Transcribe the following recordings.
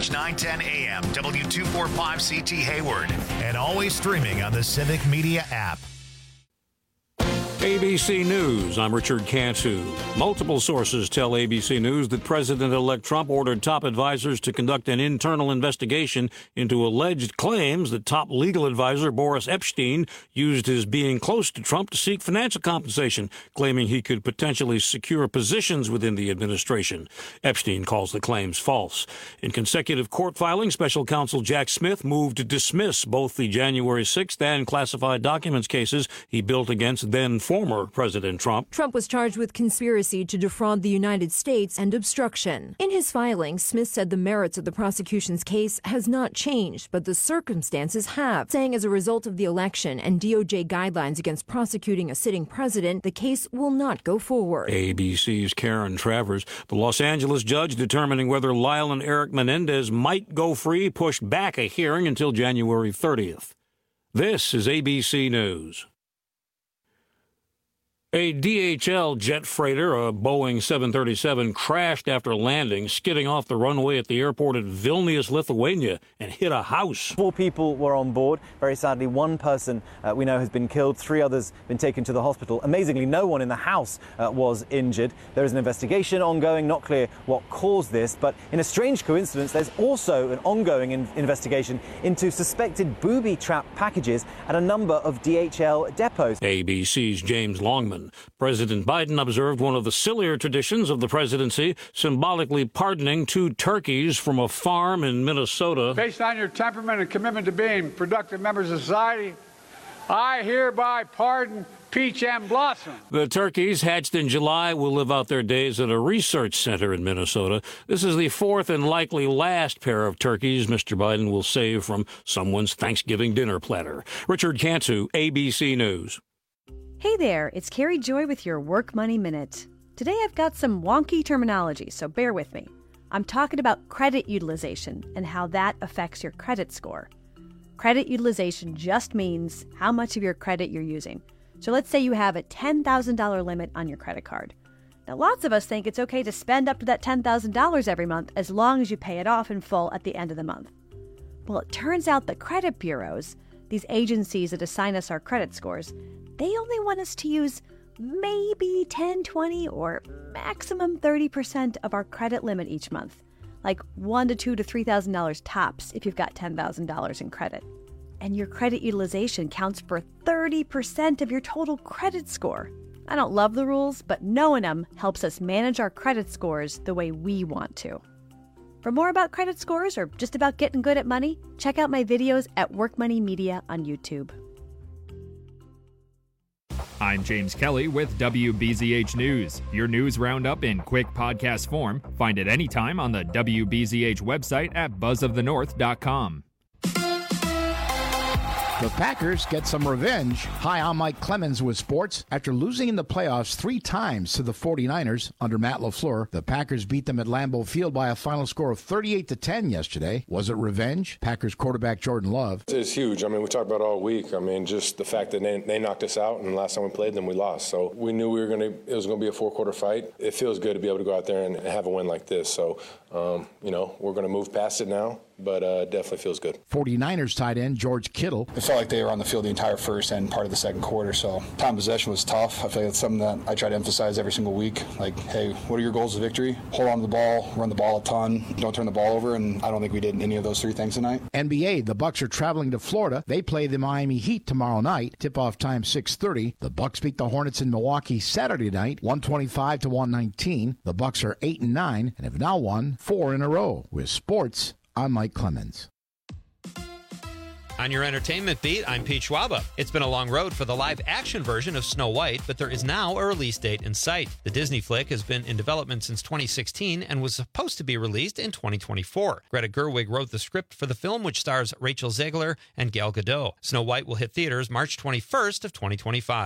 910 AM, W245CT Hayward, and always streaming on the Civic Media app. ABC News, I'm Richard Cantu. Multiple sources tell ABC News that President-elect Trump ordered top advisors to conduct an internal investigation into alleged claims that top legal advisor Boris Epshteyn used his being close to Trump to seek financial compensation, claiming he could potentially secure positions within the administration. Epshteyn calls the claims false. In consecutive court filings, special counsel Jack Smith moved to dismiss both the January 6th and classified documents cases he built against then former President Trump. Trump was charged with conspiracy to defraud the United States and obstruction. In his filing, Smith said the merits of the prosecution's case has not changed, but the circumstances have, saying as a result of the election and DOJ guidelines against prosecuting a sitting president, the case will not go forward. ABC's Karen Travers. The Los Angeles judge determining whether Lyle and Eric Menendez might go free pushed back a hearing until January 30th. This is ABC News. A DHL jet freighter, a Boeing 737, crashed after landing, skidding off the runway at the airport at Vilnius, Lithuania, and hit a house. 4 people were on board. Very sadly, 1 person we know has been killed. 3 others been taken to the hospital. Amazingly, no one in the house was injured. There is an investigation ongoing, not clear what caused this. But in a strange coincidence, there's also an ongoing investigation into suspected booby-trap packages at a number of DHL depots. ABC's James Longman. President Biden observed one of the sillier traditions of the presidency, symbolically pardoning 2 turkeys from a farm in Minnesota. Based on your temperament and commitment to being productive members of society, I hereby pardon Peach and Blossom. The turkeys, hatched in July, will live out their days at a research center in Minnesota. This is the 4th and likely last pair of turkeys Mr. Biden will save from someone's Thanksgiving dinner platter. Richard Cantu, ABC News. Hey there, it's Carrie Joy with your Work Money Minute. Today I've got some wonky terminology, so bear with me. I'm talking about credit utilization and how that affects your credit score. Credit utilization just means how much of your credit you're using. So let's say you have a $10,000 limit on your credit card. Now lots of us think it's okay to spend up to that $10,000 every month as long as you pay it off in full at the end of the month. Well, it turns out the credit bureaus, these agencies that assign us our credit scores, they only want us to use maybe 10, 20, or maximum 30% of our credit limit each month, like $1,000 to $2,000 to $3,000 tops if you've got $10,000 in credit. And your credit utilization counts for 30% of your total credit score. I don't love the rules, but knowing them helps us manage our credit scores the way we want to. For more about credit scores or just about getting good at money, check out my videos at Work Money Media on YouTube. I'm James Kelly with WBZH News, your news roundup in quick podcast form. Find it anytime on the WBZH website at buzzofthenorth.com. The Packers get some revenge. Hi, I'm Mike Clemens with sports. After losing in the playoffs 3 times to the 49ers under Matt LaFleur, the Packers beat them at Lambeau Field by a final score of 38-10 yesterday. Was it revenge? Packers quarterback Jordan Love. It's huge. I mean, we talked about it all week. I mean, just the fact that they knocked us out, and the last time we played them, we lost. So we knew it was going to be a 4-quarter fight. It feels good to be able to go out there and have a win like this. So, we're going to move past it now. But definitely feels good. 49ers tight end George Kittle. It felt like they were on the field the entire first and part of the second quarter, so time possession was tough. I feel like it's something that I try to emphasize every single week. Like, hey, what are your goals of victory? Hold on to the ball, run the ball a ton, don't turn the ball over, and I don't think we did any of those 3 things tonight. NBA, the Bucks are traveling to Florida. They play the Miami Heat tomorrow night. Tip-off time 6:30. The Bucks beat the Hornets in Milwaukee Saturday night, 125-119. The Bucks are 8-9 and have now won 4 in a row. With sports, I'm Mike Clemens. On your entertainment beat, I'm Pete Schwaba. It's been a long road for the live-action version of Snow White, but there is now a release date in sight. The Disney flick has been in development since 2016 and was supposed to be released in 2024. Greta Gerwig wrote the script for the film, which stars Rachel Zegler and Gal Gadot. Snow White will hit theaters March 21st of 2025.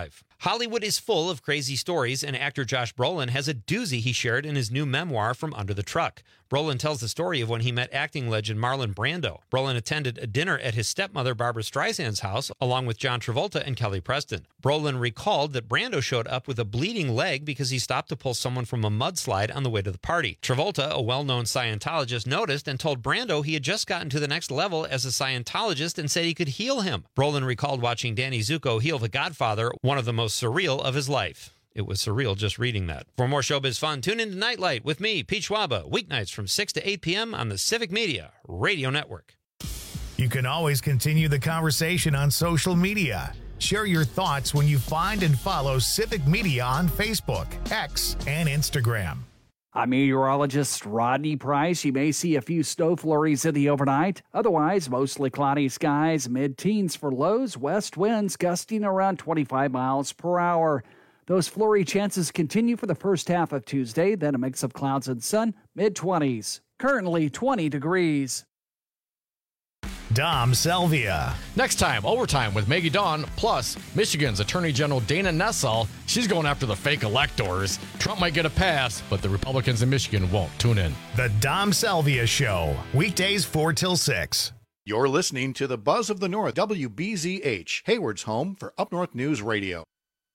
Hollywood is full of crazy stories, and actor Josh Brolin has a doozy he shared in his new memoir, From Under the Truck. Brolin tells the story of when he met acting legend Marlon Brando. Brolin attended a dinner at his stepmother Barbra Streisand's house, along with John Travolta and Kelly Preston. Brolin recalled that Brando showed up with a bleeding leg because he stopped to pull someone from a mudslide on the way to the party. Travolta, a well-known Scientologist, noticed and told Brando he had just gotten to the next level as a Scientologist and said he could heal him. Brolin recalled watching Danny Zuko heal the Godfather, one of the most surreal of his life. It was surreal just reading that. For more showbiz fun, tune into Nightlight with me, Pete Schwaba, weeknights from 6 to 8 p.m. on the Civic Media Radio Network. You can always continue the conversation on social media. Share your thoughts when you find and follow Civic Media on Facebook, X, and Instagram. I'm meteorologist Rodney Price. You may see a few snow flurries in the overnight. Otherwise, mostly cloudy skies, mid-teens for lows, west winds gusting around 25 miles per hour. Those flurry chances continue for the first half of Tuesday, then a mix of clouds and sun, mid-20s. Currently 20 degrees. Dom Selvia. Next time, Overtime with Maggie Dawn. Plus, Michigan's Attorney General Dana Nessel. She's going after the fake electors. Trump might get a pass, but the Republicans in Michigan won't. Tune in. The Dom Selvia Show. Weekdays 4 till 6. You're listening to the Buzz of the North, WBZH, Hayward's home for Up North News Radio.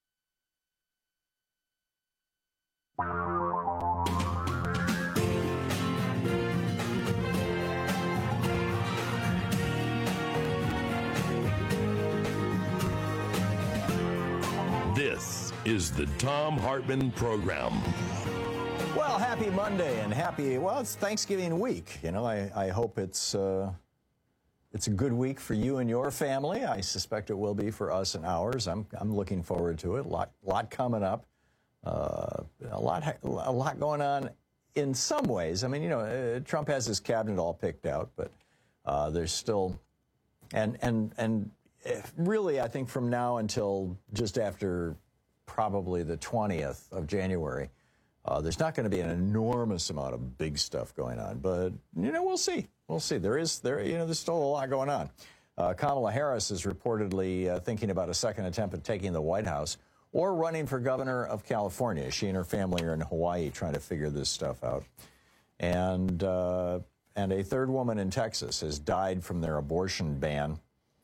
This is the Thom Hartmann Program. Well, happy Monday and it's Thanksgiving week. You know, I hope it's a good week for you and your family. I suspect it will be for us and ours. I'm looking forward to it. A lot coming up. A lot going on in some ways. I mean, you know, Trump has his cabinet all picked out, but there's still, and really, I think from now until just after probably the 20th of January, there's not going to be an enormous amount of big stuff going on. But, you know, we'll see. We'll see. There's still a lot going on. Kamala Harris is reportedly thinking about a second attempt at taking the White House or running for governor of California. She and her family are in Hawaii trying to figure this stuff out. And a third woman in Texas has died from their abortion ban.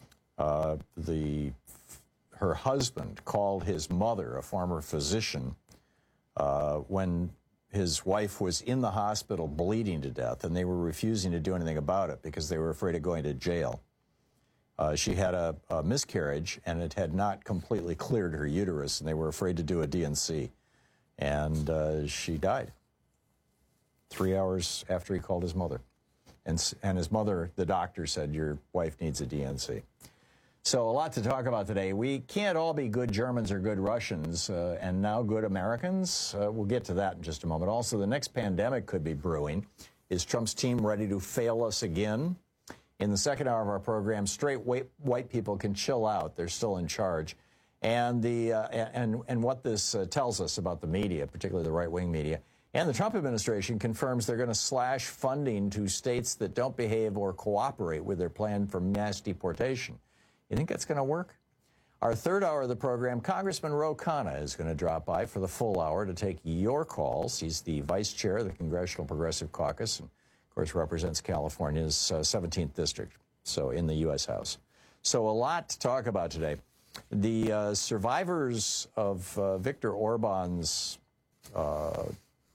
Her husband called his mother, a former physician, when his wife was in the hospital bleeding to death, and they were refusing to do anything about it because they were afraid of going to jail. She had a miscarriage, and it had not completely cleared her uterus, and they were afraid to do a D&C. And she died 3 hours after he called his mother. And his mother, the doctor, said, your wife needs a D&C. So a lot to talk about today. We can't all be good Germans or good Russians, and now good Americans. We'll get to that in just a moment. Also, the next pandemic could be brewing. Is Trump's team ready to fail us again? In the second hour of our program, straight white people can chill out. They're still in charge. And what this tells us about the media, particularly the right-wing media. And the Trump administration confirms they're going to slash funding to states that don't behave or cooperate with their plan for mass deportation. You think that's going to work? Our third hour of the program, Congressman Ro Khanna is going to drop by for the full hour to take your calls. He's the vice chair of the Congressional Progressive Caucus and, of course, represents California's 17th district, so in the U.S. House. So a lot to talk about today. The survivors of Viktor Orban's, what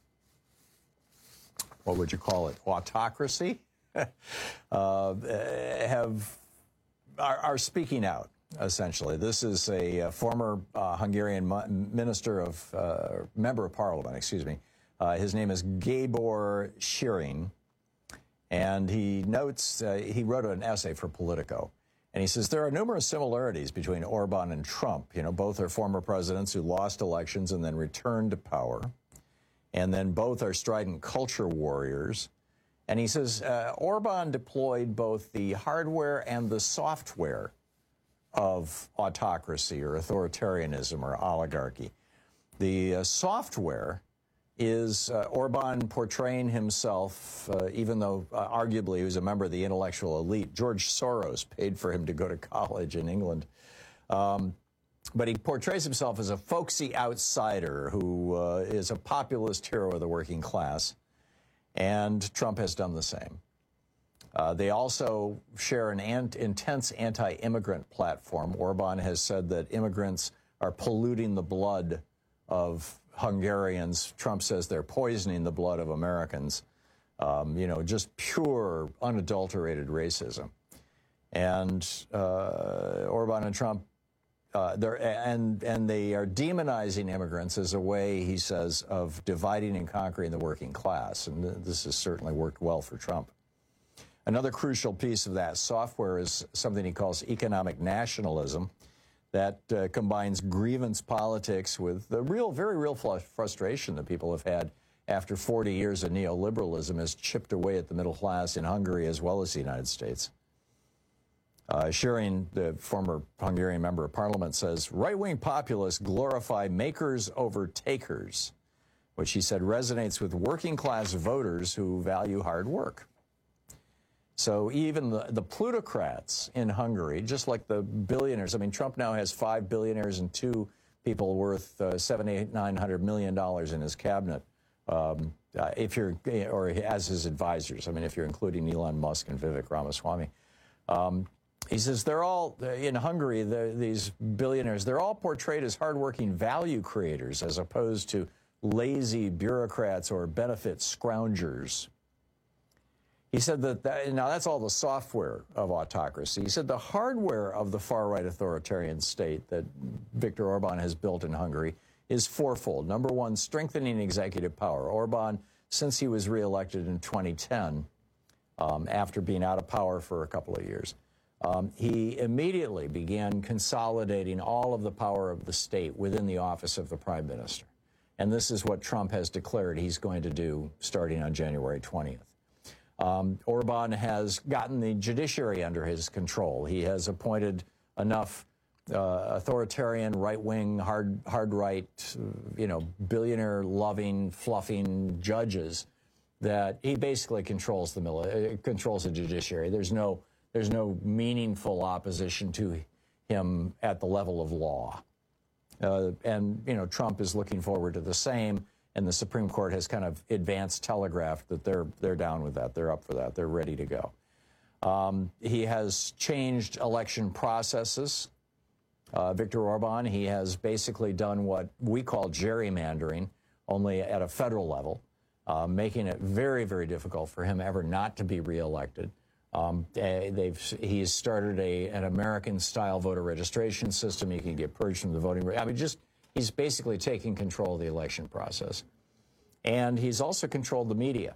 would you call it, autocracy, are speaking out, essentially. This is a former Hungarian member of parliament, excuse me. His name is Gabor Schering, and he notes, he wrote an essay for Politico, and he says, there are numerous similarities between Orban and Trump. You know, both are former presidents who lost elections and then returned to power, and then both are strident culture warriors. And he says Orban deployed both the hardware and the software of autocracy or authoritarianism or oligarchy. The software is Orban portraying himself, even though arguably he was a member of the intellectual elite. George Soros paid for him to go to college in England. But he portrays himself as a folksy outsider who is a populist hero of the working class, and Trump has done the same. They also share an intense anti-immigrant platform. Orban has said that immigrants are polluting the blood of Hungarians. Trump says they're poisoning the blood of Americans. Just pure, unadulterated racism. And Orban and Trump, they are demonizing immigrants as a way, he says, of dividing and conquering the working class. And this has certainly worked well for Trump. Another crucial piece of that software is something he calls economic nationalism that combines grievance politics with the very real frustration that people have had after 40 years of neoliberalism has chipped away at the middle class in Hungary as well as the United States. Shearing, the former Hungarian member of parliament, says right-wing populists glorify makers over takers, which he said resonates with working-class voters who value hard work. So even the plutocrats in Hungary, just like the billionaires, I mean, Trump now has 5 billionaires and 2 people worth $900 million in his cabinet, or as his advisors. I mean, if you're including Elon Musk and Vivek Ramaswamy. He says they're all, in Hungary, these billionaires, they're all portrayed as hardworking value creators as opposed to lazy bureaucrats or benefit scroungers. He said now that's all the software of autocracy. He said the hardware of the far-right authoritarian state that Viktor Orban has built in Hungary is fourfold. Number one, strengthening executive power. Orban, since he was reelected in 2010, after being out of power for a couple of years, he immediately began consolidating all of the power of the state within the office of the prime minister. And this is what Trump has declared he's going to do starting on January 20th. Orban has gotten the judiciary under his control. He has appointed enough authoritarian, right-wing, hard right, billionaire-loving, fluffing judges that he basically controls the judiciary. There's no meaningful opposition to him at the level of law. Trump is looking forward to the same. And the Supreme Court has kind of advanced telegraphed that they're down with that. They're up for that. They're ready to go. He has changed election processes. Viktor Orban, he has basically done what we call gerrymandering, only at a federal level, making it very, very difficult for him ever not to be reelected. He's started an American-style voter registration system. You can get purged from the voting. He's basically taking control of the election process. And he's also controlled the media.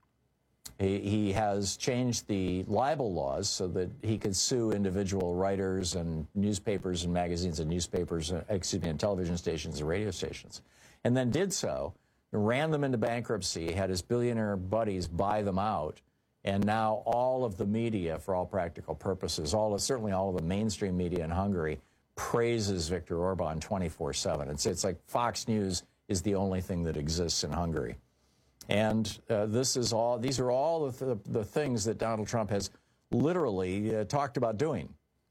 He has changed the libel laws so that he could sue individual writers and newspapers and magazines and and television stations and radio stations. And then did so, ran them into bankruptcy, had his billionaire buddies buy them out, and now all of the media, for all practical purposes, certainly all of the mainstream media in Hungary, praises Viktor Orban 24/7. It's like Fox News is the only thing that exists in Hungary. And these are all the things that Donald Trump has literally talked about doing.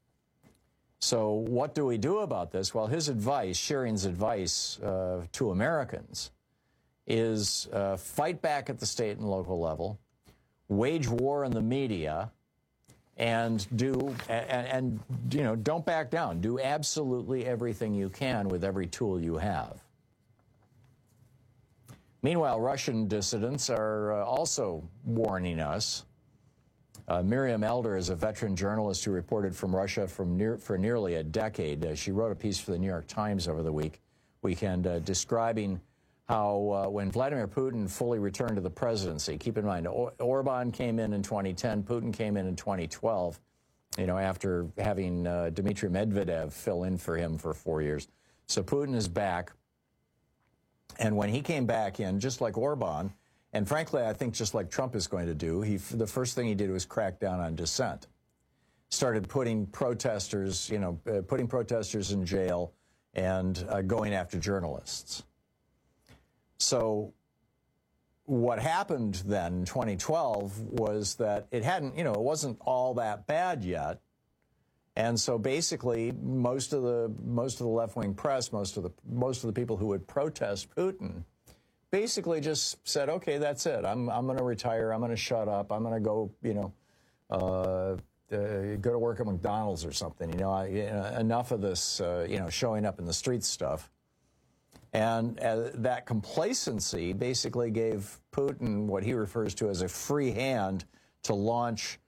So what do we do about this? Well, his advice, Shearing's advice to Americans is fight back at the state and local level, wage war in the media, and don't back down. Do absolutely everything you can with every tool you have. Meanwhile, Russian dissidents are also warning us. Miriam Elder is a veteran journalist who reported from Russia for nearly a decade. She wrote a piece for the New York Times over the weekend describing how when Vladimir Putin fully returned to the presidency, keep in mind, Orban came in 2010, Putin came in 2012, after having Dmitry Medvedev fill in for him for 4 years. So Putin is back. And when he came back in, just like Orban, and frankly, I think just like Trump is going to do, the first thing he did was crack down on dissent. Started putting protesters in jail and going after journalists. So what happened then in 2012 was that it wasn't all that bad yet. And so basically, most of the left-wing press, most of the people who would protest Putin, basically just said, "Okay, that's it. I'm going to retire. I'm going to shut up. I'm going to go, go to work at McDonald's or something. Enough of this, showing up in the streets stuff." And that complacency basically gave Putin what he refers to as a free hand to launch,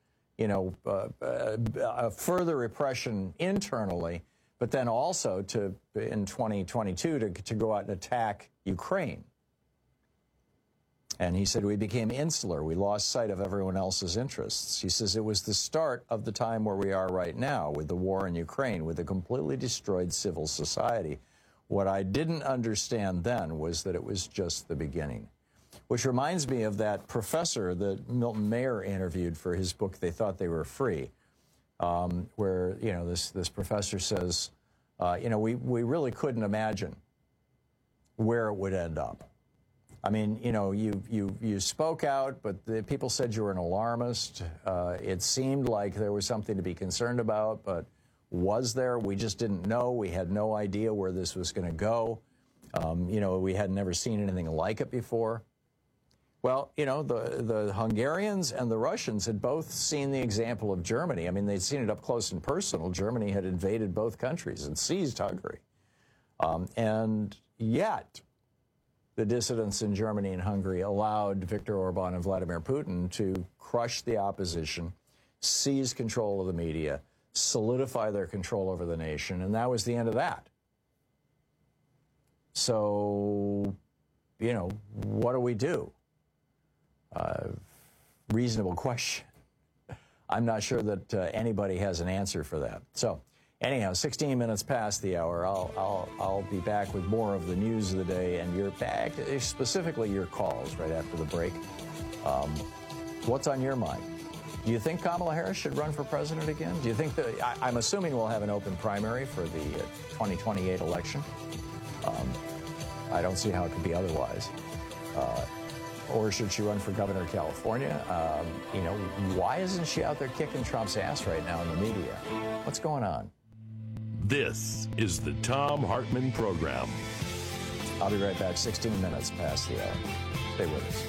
a further repression internally, but then also in 2022 to go out and attack Ukraine. And he said, we became insular. We lost sight of everyone else's interests. He says it was the start of the time where we are right now with the war in Ukraine, with a completely destroyed civil society. What I didn't understand then was that it was just the beginning. Which reminds me of that professor that Milton Mayer interviewed for his book, They Thought They Were Free, where, this professor says, we really couldn't imagine where it would end up. I mean, you spoke out, but the people said you were an alarmist. It seemed like there was something to be concerned about, but was there? We just didn't know. We had no idea where this was going to go. We had never seen anything like it before. Well, the Hungarians and the Russians had both seen the example of Germany. I mean, they'd seen it up close and personal. Germany had invaded both countries and seized Hungary. And yet, the dissidents in Germany and Hungary allowed Viktor Orban and Vladimir Putin to crush the opposition, seize control of the media, solidify their control over the nation, and that was the end of that. So, what do we do? Reasonable question. I'm not sure that anybody has an answer for that. So, anyhow, 16 minutes past the hour. I'll be back with more of the news of the day, and you're back, specifically your calls right after the break. What's on your mind? Do you think Kamala Harris should run for president again? Do you think that I'm assuming we'll have an open primary for the 2028 election? I don't see how it could be otherwise. Or should she run for governor of California? Why isn't she out there kicking Trump's ass right now in the media? What's going on? This is the Thom Hartmann Program. I'll be right back, 16 minutes past the hour. Stay with us.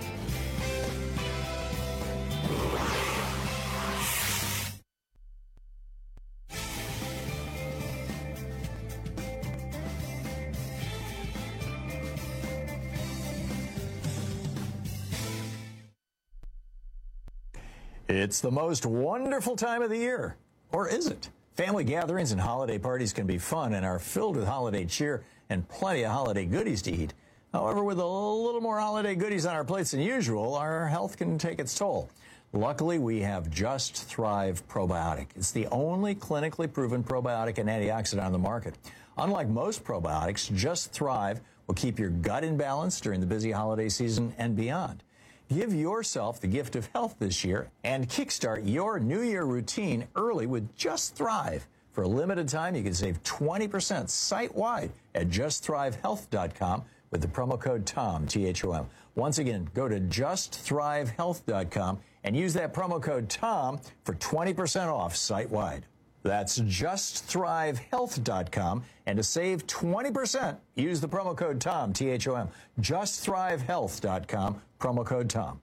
It's the most wonderful time of the year. Or is it? Family gatherings and holiday parties can be fun and are filled with holiday cheer and plenty of holiday goodies to eat. However, with a little more holiday goodies on our plates than usual, our health can take its toll. Luckily, we have Just Thrive Probiotic. It's the only clinically proven probiotic and antioxidant on the market. Unlike most probiotics, Just Thrive will keep your gut in balance during the busy holiday season and beyond. Give yourself the gift of health this year and kickstart your New Year routine early with Just Thrive. For a limited time, you can save 20% site-wide at justthrivehealth.com with the promo code TOM, T-H-O-M. Once again, go to justthrivehealth.com and use that promo code TOM for 20% off site-wide. That's justthrivehealth.com. And to save 20%, use the promo code TOM, T-H-O-M. Justthrivehealth.com, promo code TOM.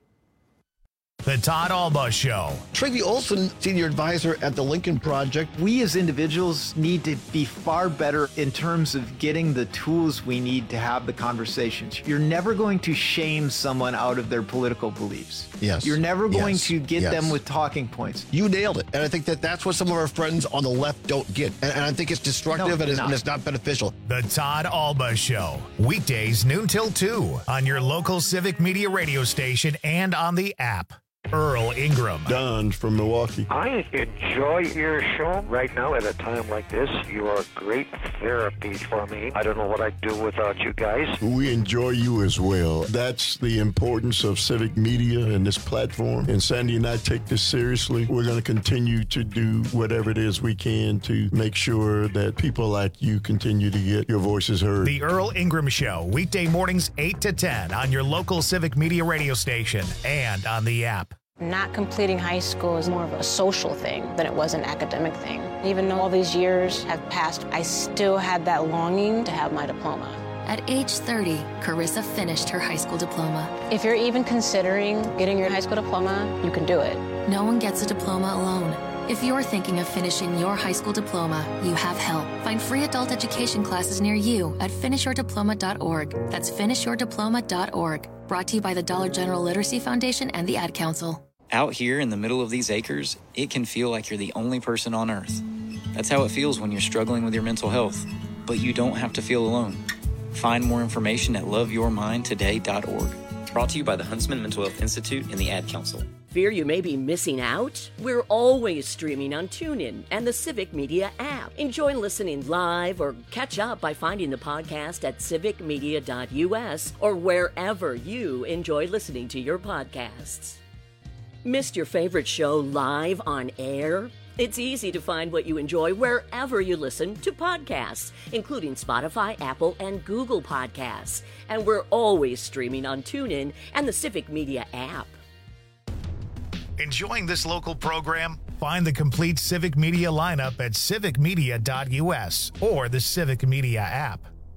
The Todd Alba Show. Tracy Olson, senior advisor at the Lincoln Project. We as individuals need to be far better in terms of getting the tools we need to have the conversations. You're never going to shame someone out of their political beliefs. Yes. You're never going to get them with talking points. You nailed it. And I think that that's what some of our friends on the left don't get. And I think it's destructive and it's not beneficial. The Todd Alba Show. Weekdays noon till 2 on your local Civic Media radio station and on the app. Earl Ingram. Don from Milwaukee. I enjoy your show right now at a time like this. You are great therapy for me. I don't know what I'd do without you guys. We enjoy you as well. That's the importance of civic media and this platform. And Sandy and I take this seriously. We're going to continue to do whatever it is we can to make sure that people like you continue to get your voices heard. The Earl Ingram Show, weekday mornings 8 to 10 on your local Civic Media radio station and on the app. Not completing high school is more of a social thing than it was an academic thing. Even though all these years have passed, I still had that longing to have my diploma. At age 30, Carissa finished her high school diploma. If you're even considering getting your high school diploma, you can do it. No one gets a diploma alone. If you're thinking of finishing your high school diploma, you have help. Find free adult education classes near you at finishyourdiploma.org. That's finishyourdiploma.org. Brought to you by the Dollar General Literacy Foundation and the Ad Council. Out here in the middle of these acres, it can feel like you're the only person on Earth. That's how it feels when you're struggling with your mental health. But you don't have to feel alone. Find more information at loveyourmindtoday.org. Brought to you by the Huntsman Mental Health Institute and the Ad Council. Fear you may be missing out? We're always streaming on TuneIn and the Civic Media app. Enjoy listening live or catch up by finding the podcast at civicmedia.us or wherever you enjoy listening to your podcasts. Missed your favorite show live on air? It's easy to find what you enjoy wherever you listen to podcasts, including Spotify, Apple, and Google Podcasts. And we're always streaming on TuneIn and the Civic Media app. Enjoying this local program? Find the complete Civic Media lineup at civicmedia.us or the Civic Media app.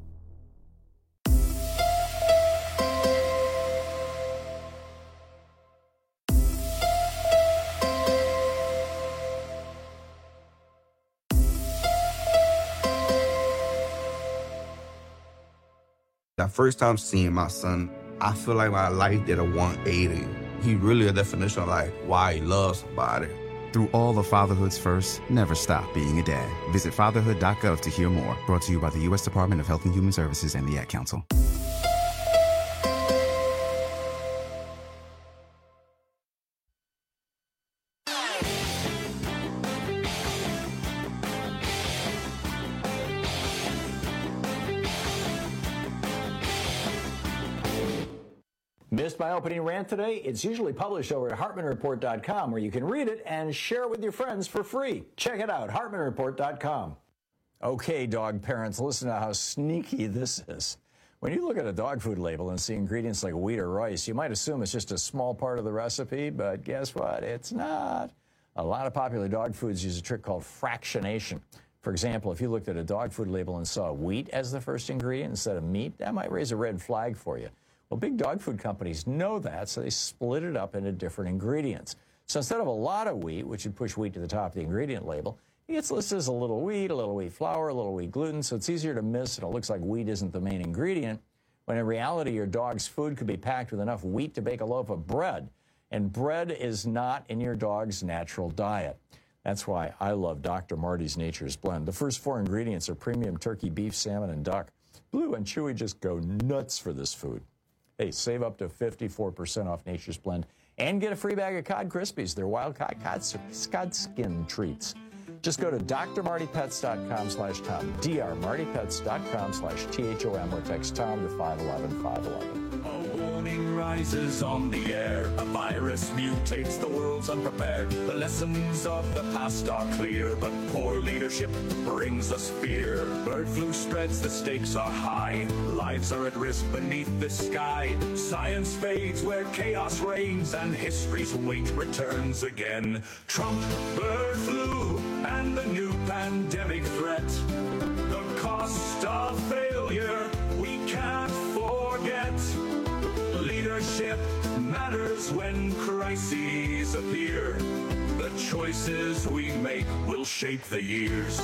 The first time seeing my son, I feel like my life did a 180. He really a definition of like why he loves somebody. Through all of fatherhood's first, never stop being a dad. Visit fatherhood.gov to hear more. Brought to you by the U.S. Department of Health and Human Services and the Ad Council. Missed my opening rant today? It's usually published over at HartmanReport.com, where you can read it and share it with your friends for free. Check it out, HartmanReport.com. Okay, dog parents, listen to how sneaky this is. When you look at a dog food label and see ingredients like wheat or rice, you might assume it's just a small part of the recipe, but guess what? It's not. A lot of popular dog foods use a trick called fractionation. For example, if you looked at a dog food label and saw wheat as the first ingredient instead of meat, that might raise a red flag for you. Well, big dog food companies know that, so they split it up into different ingredients. So instead of a lot of wheat, which would push wheat to the top of the ingredient label, it gets listed as a little wheat flour, a little wheat gluten, so it's easier to miss, and it looks like wheat isn't the main ingredient, when in reality your dog's food could be packed with enough wheat to bake a loaf of bread, and bread is not in your dog's natural diet. That's why I love Dr. Marty's Nature's Blend. The first 4 ingredients are premium turkey, beef, salmon, and duck. Blue and Chewy just go nuts for this food. Hey, save up to 54% off Nature's Blend and get a free bag of Cod Krispies. They're wild cod skin treats. Just go to drmartypets.com/Tom, drmartypets.com/THOM, or text Tom to 511-511. A warning rises on the air. A virus mutates, the world's unprepared. The lessons of the past are clear, but poor leadership brings us fear. Bird flu spreads, the stakes are high. Lives are at risk beneath the sky. Science fades where chaos reigns, and history's weight returns again. Trump, bird flu, and the new pandemic threat. The cost of failure we can't forget. Leadership matters when crises appear. The choices we make will shape the years.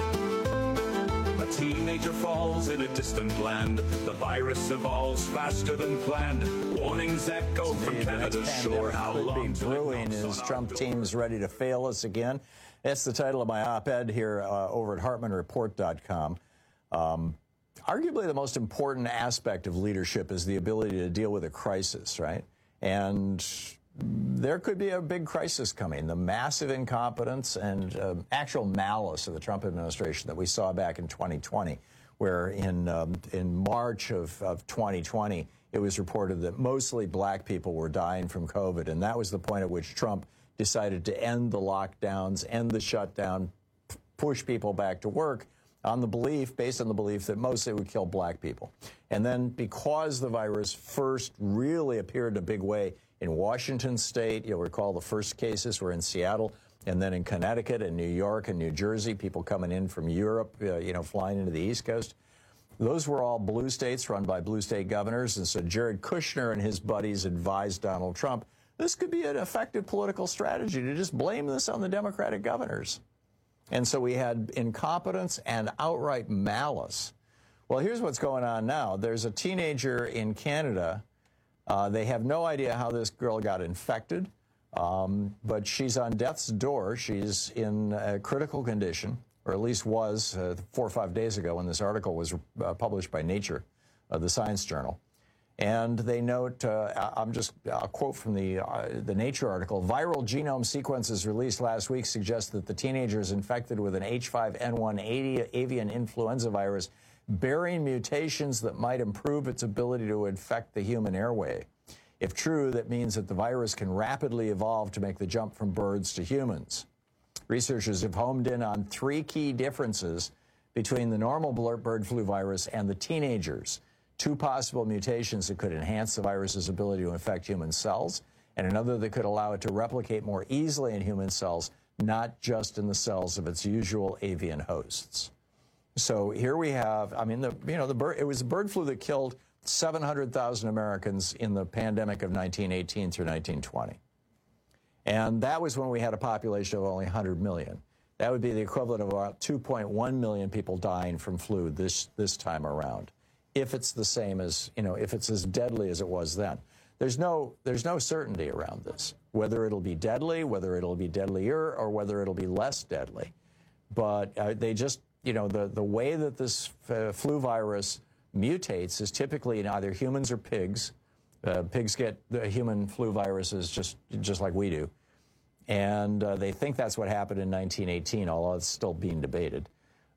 A teenager falls in a distant land. The virus evolves faster than planned. Warnings echo from Canada's shore. How long brewing is Trump team's ready to fail us again? That's the title of my op-ed here over at HartmanReport.com. Arguably the most important aspect of leadership is the ability to deal with a crisis, right? And there could be a big crisis coming. The massive incompetence and actual malice of the Trump administration that we saw back in 2020, where in March of 2020, it was reported that mostly black people were dying from COVID, and that was the point at which Trump decided to end the lockdowns, end the shutdown, push people back to work based on the belief that mostly it would kill black people. And then because the virus first really appeared in a big way In Washington State, you'll recall the first cases were in Seattle, and then in Connecticut and New York and New Jersey, people coming in from Europe, flying into the East Coast. Those were all blue states run by blue state governors, and so Jared Kushner and his buddies advised Donald Trump, this could be an effective political strategy to just blame this on the Democratic governors. And so we had incompetence and outright malice. Well, here's what's going on now. There's a teenager in Canada. They have no idea how this girl got infected, but she's on death's door. She's in a critical condition, or at least was 4 or 5 days ago when this article was published by Nature, the Science Journal. And they note, I'll quote from the Nature article, viral genome sequences released last week suggest that the teenager is infected with an H5N1 avian influenza virus bearing mutations that might improve its ability to infect the human airway. If true, that means that the virus can rapidly evolve to make the jump from birds to humans. Researchers have homed in on 3 key differences between the normal bird flu virus and the teenagers. 2 possible mutations that could enhance the virus's ability to infect human cells, and another that could allow it to replicate more easily in human cells, not just in the cells of its usual avian hosts. So here we have, it was the bird flu that killed 700,000 Americans in the pandemic of 1918 through 1920. And that was when we had a population of only 100 million. That would be the equivalent of about 2.1 million people dying from flu this time around. If it's the same as, if it's as deadly as it was then. There's no certainty around this, whether it'll be deadly, whether it'll be deadlier, or whether it'll be less deadly. But they just, the way that this flu virus mutates is typically in either humans or pigs. Pigs get the human flu viruses just like we do. And they think that's what happened in 1918, although it's still being debated.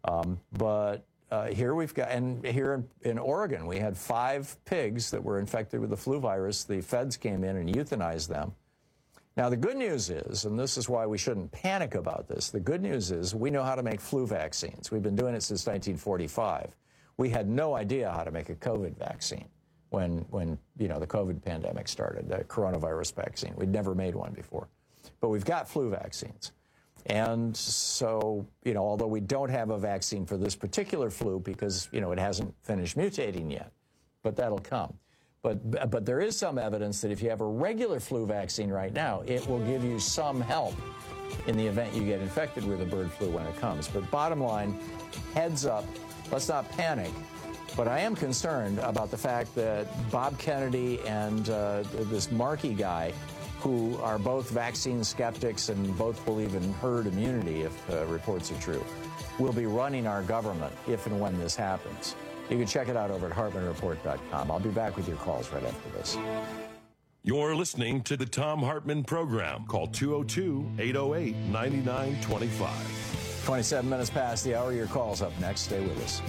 Here we've got, and here in Oregon, we had 5 pigs that were infected with the flu virus. The feds came in and euthanized them. Now, the good news is, and this is why we shouldn't panic about this, the good news is we know how to make flu vaccines. We've been doing it since 1945. We had no idea how to make a COVID vaccine when the COVID pandemic started, the coronavirus vaccine. We'd never made one before. But we've got flu vaccines. And so, although we don't have a vaccine for this particular flu because, it hasn't finished mutating yet, but that'll come. But there is some evidence that if you have a regular flu vaccine right now, it will give you some help in the event you get infected with a bird flu when it comes. But bottom line, heads up, let's not panic. But I am concerned about the fact that Bob Kennedy and this Markey guy, who are both vaccine skeptics and both believe in herd immunity, if reports are true, will be running our government if and when this happens. You can check it out over at HartmanReport.com. I'll be back with your calls right after this. You're listening to the Thom Hartmann Program. Call 202-808-9925. 27 minutes past the hour. Your call's up next. Stay with us.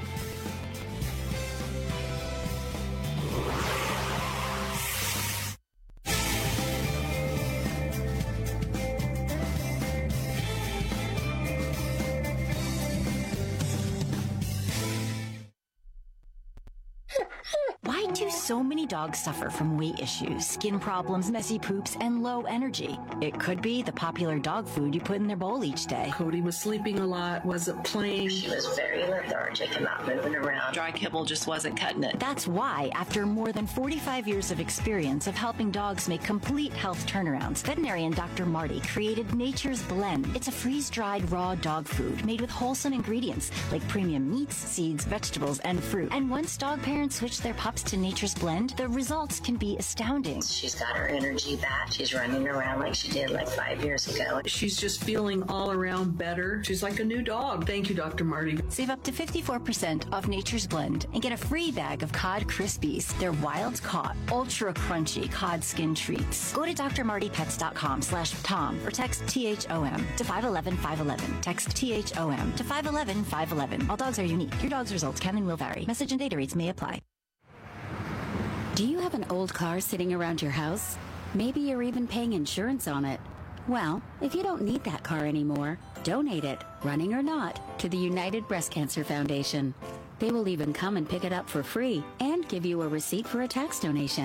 So many dogs suffer from weight issues, skin problems, messy poops, and low energy. It could be the popular dog food you put in their bowl each day. Cody was sleeping a lot, wasn't playing. She was very lethargic and not moving around. Dry kibble just wasn't cutting it. That's why, after more than 45 years of experience of helping dogs make complete health turnarounds, veterinarian Dr. Marty created Nature's Blend. It's a freeze-dried raw dog food made with wholesome ingredients like premium meats, seeds, vegetables, and fruit. And once dog parents switch their pups to Nature's Blend, the results can be astounding. She's got her energy back. She's running around like she did like 5 years ago. She's just feeling all around better. She's like a new dog. Thank you, Dr. Marty. Save up to 54% off Nature's Blend and get a free bag of Cod Krispies. They're wild caught, ultra crunchy cod skin treats. Go to drmartypets.com/Tom or text THOM to 511-511. Text THOM to 511-511. All dogs are unique. Your dog's results can and will vary. Message and data rates may apply. Do you have an old car sitting around your house? Maybe you're even paying insurance on it. Well, if you don't need that car anymore, donate it, running or not, to the United Breast Cancer Foundation. They will even come and pick it up for free and give you a receipt for a tax donation.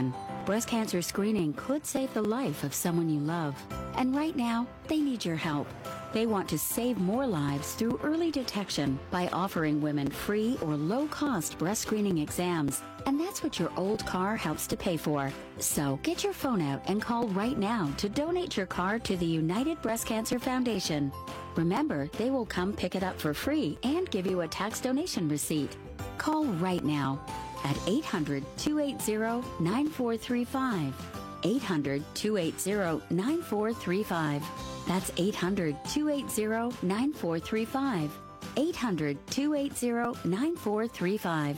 breast cancer screening could save the life of someone you love. And right now, they need your help. They want to save more lives through early detection by offering women free or low-cost breast screening exams. And that's what your old car helps to pay for. So get your phone out and call right now to donate your car to the United Breast Cancer Foundation. Remember, they will come pick it up for free and give you a tax donation receipt. Call right now at 800-280-9435. 800-280-9435. That's 800-280-9435. 800-280-9435.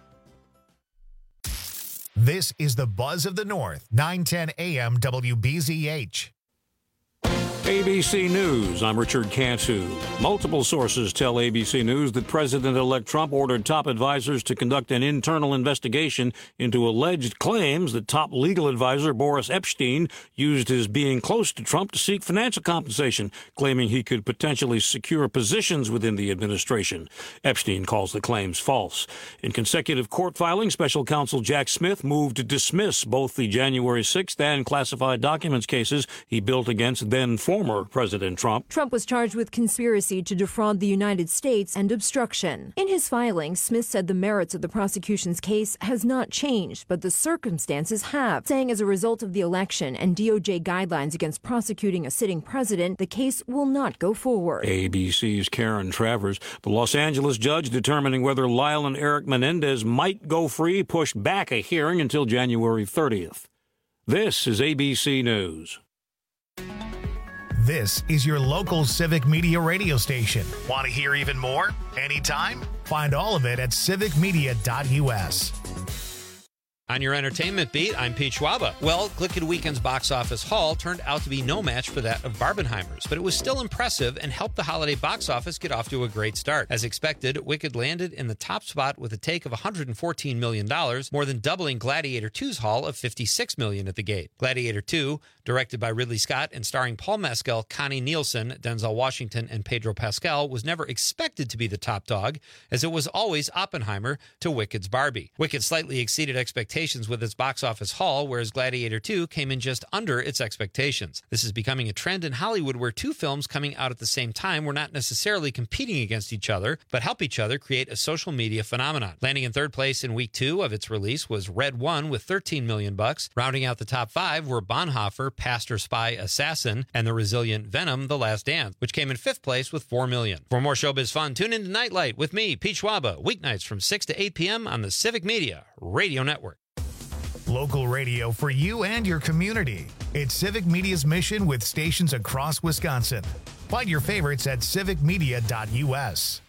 This is the Buzz of the North, 910 AM WBZH. ABC News, I'm Richard Cantu. Multiple sources tell ABC News that President-elect Trump ordered top advisors to conduct an internal investigation into alleged claims that top legal advisor Boris Epshteyn used his being close to Trump to seek financial compensation, claiming he could potentially secure positions within the administration. Epshteyn calls the claims false. In consecutive court filings, special counsel Jack Smith moved to dismiss both the January 6th and classified documents cases he built against then former President Trump. Trump was charged with conspiracy to defraud the United States and obstruction. In his filing, Smith said the merits of the prosecution's case has not changed, but the circumstances have, saying as a result of the election and DOJ guidelines against prosecuting a sitting president, the case will not go forward. ABC's Karen Travers. The Los Angeles judge determining whether Lyle and Eric Menendez might go free pushed back a hearing until January 30th. This is ABC News. This is your local Civic Media radio station. Want to hear even more? Anytime? Find all of it at civicmedia.us. On your entertainment beat, I'm Pete Schwaba. Well, Glicked Weekend's box office haul turned out to be no match for that of Barbenheimer's, but it was still impressive and helped the holiday box office get off to a great start. As expected, Wicked landed in the top spot with a take of $114 million, more than doubling Gladiator 2's haul of $56 million at the gate. Gladiator 2, directed by Ridley Scott and starring Paul Mescal, Connie Nielsen, Denzel Washington, and Pedro Pascal, was never expected to be the top dog, as it was always Oppenheimer to Wicked's Barbie. Wicked slightly exceeded expectations with its box office haul, whereas Gladiator 2 came in just under its expectations. This is becoming a trend in Hollywood where two films coming out at the same time were not necessarily competing against each other, but help each other create a social media phenomenon. Landing in third place in week 2 of its release was Red One with $13 million. Rounding out the top 5 were Bonhoeffer, Pastor, Spy, Assassin, and the resilient Venom, The Last Dance, which came in 5th place with $4 million. For more showbiz fun, tune in to Nightlight with me, Pete Schwaba, weeknights from 6 to 8 p.m. on the Civic Media Radio Network. Local radio for you and your community. It's Civic Media's mission with stations across Wisconsin. Find your favorites at civicmedia.us.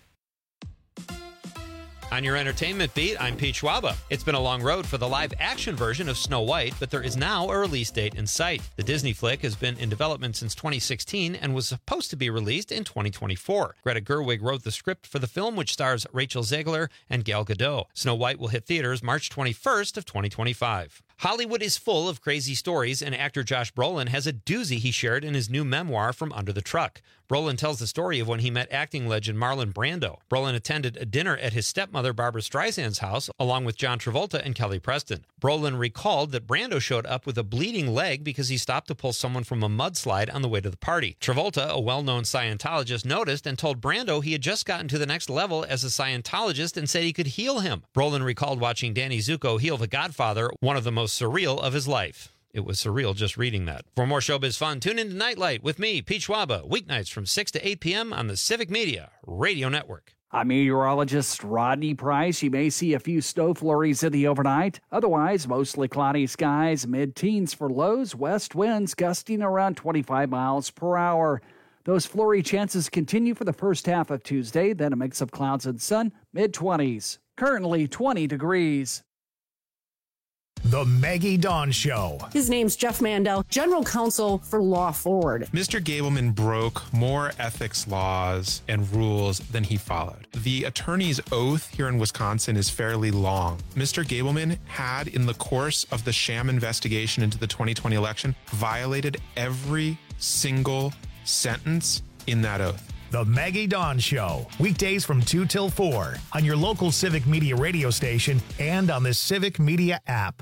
On your entertainment beat, I'm Pete Schwaba. It's been a long road for the live-action version of Snow White, but there is now a release date in sight. The Disney flick has been in development since 2016 and was supposed to be released in 2024. Greta Gerwig wrote the script for the film, which stars Rachel Zegler and Gal Gadot. Snow White will hit theaters March 21st of 2025. Hollywood is full of crazy stories, and actor Josh Brolin has a doozy he shared in his new memoir, From Under the Truck. Brolin tells the story of when he met acting legend Marlon Brando. Brolin attended a dinner at his stepmother Barbra Streisand's house, along with John Travolta and Kelly Preston. Brolin recalled that Brando showed up with a bleeding leg because he stopped to pull someone from a mudslide on the way to the party. Travolta, a well-known Scientologist, noticed and told Brando he had just gotten to the next level as a Scientologist and said he could heal him. Brolin recalled watching Danny Zuko heal The Godfather, one of the most surreal of his life. It was surreal just reading that. For more showbiz fun, tune in to Nightlight with me, Pete Schwaba, weeknights from 6 to 8 p.m. on the Civic Media Radio Network. I'm meteorologist Rodney Price. You may see a few snow flurries in the overnight. Otherwise, mostly cloudy skies, mid-teens for lows, west winds gusting around 25 miles per hour. Those flurry chances continue for the first half of Tuesday, then a mix of clouds and sun, mid-20s. Currently 20 degrees. The Maggie Dawn Show. His name's Jeff Mandel, General Counsel for Law Forward. Mr. Gableman broke more ethics laws and rules than he followed. The attorney's oath here in Wisconsin is fairly long. Mr. Gableman had, in the course of the sham investigation into the 2020 election, violated every single sentence in that oath. The Maggie Dawn Show, weekdays from 2 till 4 on your local Civic Media radio station and on the Civic Media app.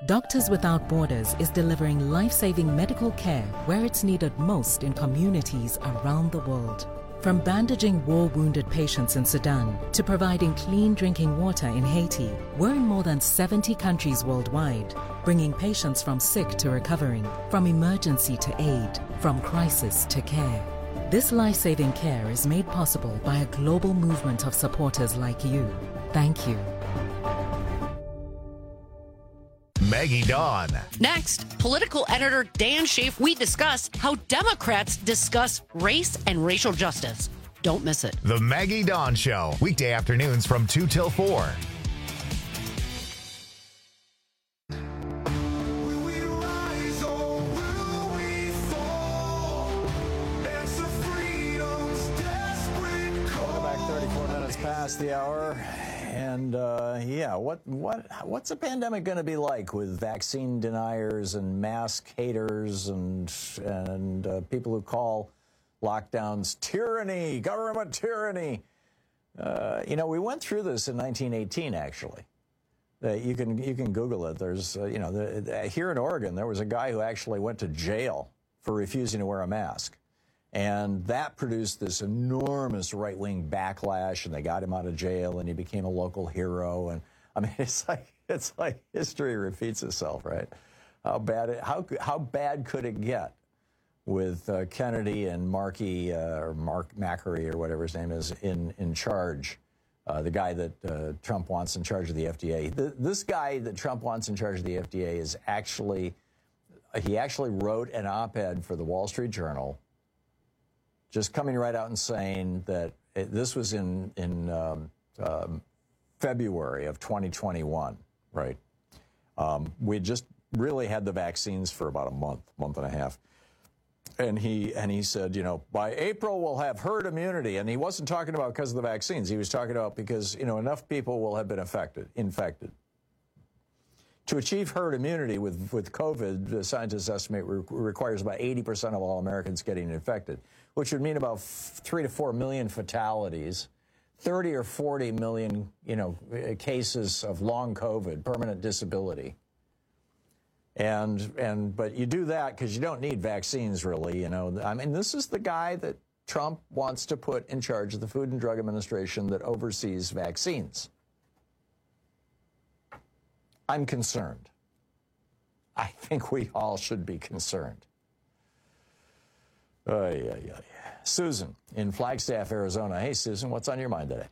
Doctors Without Borders is delivering life-saving medical care where it's needed most in communities around the world. From bandaging war-wounded patients in Sudan to providing clean drinking water in Haiti, we're in more than 70 countries worldwide, bringing patients from sick to recovering, from emergency to aid, from crisis to care. This life-saving care is made possible by a global movement of supporters like you. Thank you. Maggie Dawn. Next, political editor Dan Schaaf, we discuss how Democrats discuss race and racial justice. Don't miss it. The Maggie Dawn Show, weekday afternoons from 2 till 4. Welcome back, 34 minutes past the hour. And what's the pandemic going to be like with vaccine deniers and mask haters and people who call lockdowns tyranny, government tyranny? We went through this in 1918, actually. You can Google it. There's here in Oregon there was a guy who actually went to jail for refusing to wear a mask. And that produced this enormous right-wing backlash, and they got him out of jail, and he became a local hero. And I mean, it's like history repeats itself, right? How bad could it get with Kennedy and Markey or Mark Macri or whatever his name is in charge? The guy that Trump wants in charge of the FDA. This guy that Trump wants in charge of the FDA is actually wrote an op-ed for the Wall Street Journal, just coming right out and saying that this was in February of 2021, right? We just really had the vaccines for about a month and a half. And he said, by April we'll have herd immunity. And he wasn't talking about because of the vaccines. He was talking about because, enough people will have been infected. To achieve herd immunity with COVID, the scientists estimate requires about 80% of all Americans getting infected, which would mean about 3 to 4 million fatalities, 30 or 40 million, cases of long COVID, permanent disability. But you do that because you don't need vaccines, really. This is the guy that Trump wants to put in charge of the Food and Drug Administration that oversees vaccines. I'm concerned. I think we all should be concerned. Susan in Flagstaff, Arizona. Hey, Susan, what's on your mind today?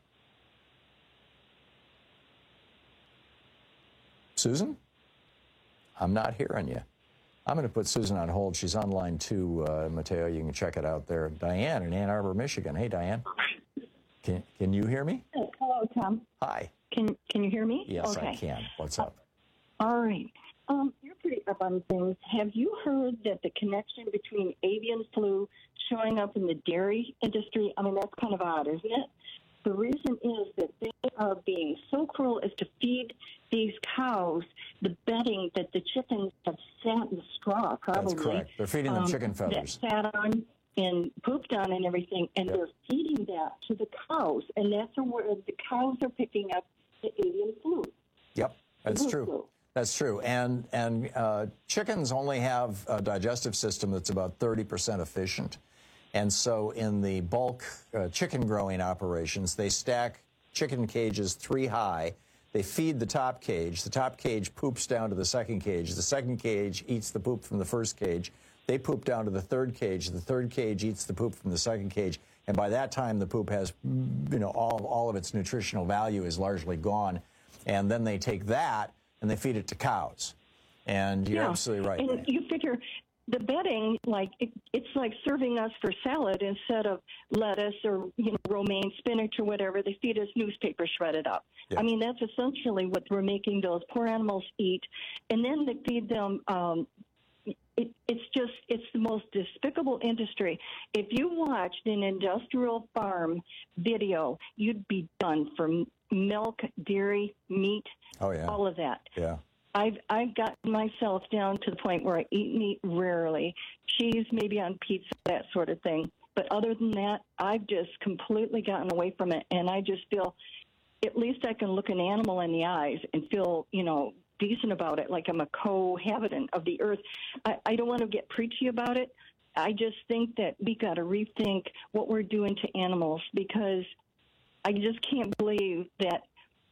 Susan? I'm not hearing you. I'm going to put Susan on hold. She's on line 2, Mateo. You can check it out there. Diane in Ann Arbor, Michigan. Hey, Diane. Can you hear me? Hello, Tom. Hi. Can you hear me? Yes, okay. I can. What's up? All right. You're pretty up on things. Have you heard that the connection between avian flu showing up in the dairy industry? I mean, that's kind of odd, isn't it? The reason is that they are being so cruel as to feed these cows the bedding that the chickens have sat in the straw, probably. That's correct. They're feeding them chicken feathers. That sat on and pooped on and everything, and they're feeding that to the cows, and that's where the cows are picking up the avian flu. Yep, that's true. That's true. And chickens only have a digestive system that's about 30% efficient. And so in the bulk chicken growing operations, they stack chicken cages 3 high. They feed the top cage. The top cage poops down to the second cage. The second cage eats the poop from the first cage. They poop down to the third cage. The third cage eats the poop from the second cage. And by that time, the poop has, all of its nutritional value is largely gone. And then they take that and they feed it to cows. And you're absolutely right. And you figure the bedding, it's like serving us for salad instead of lettuce or romaine spinach or whatever. They feed us newspaper shredded up. Yeah. I mean, that's essentially what we're making those poor animals eat. And then they feed them. It's the most despicable industry. If you watched an industrial farm video, you'd be done for milk, dairy, meat, all of that. Yeah. I've gotten myself down to the point where I eat meat rarely, cheese maybe on pizza, that sort of thing. But other than that, I've just completely gotten away from it, and I just feel at least I can look an animal in the eyes and feel, decent about it, like I'm a cohabitant of the earth. I don't want to get preachy about it. I just think that we got to rethink what we're doing to animals, because I just can't believe that